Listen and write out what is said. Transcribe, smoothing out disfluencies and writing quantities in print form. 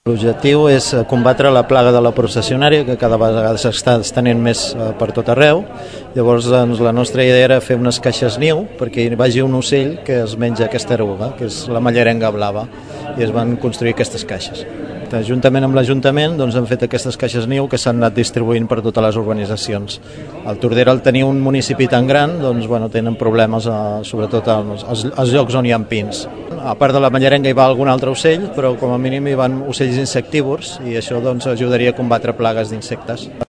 L'objectiu és combatre la plaga de la processionària, que cada vegada s'està estenent més per tot arreu. Llavors, doncs, la nostra idea era fer unes caixes niu perquè hi vagi un ocell que es menja aquesta eruga, que és la mallerenga blava, i es van construir aquestes caixes. Juntament amb l'Ajuntament doncs, hem fet aquestes caixes niu que s'han anat distribuint per totes les urbanitzacions. El Tordera, al tenir un municipi tan gran, doncs, tenen problemes, sobretot als llocs on hi ha pins. A part de la mallerenga hi va algun altre ocell, però com a mínim hi van ocells insectívors i això doncs, ajudaria a combatre plagues d'insectes.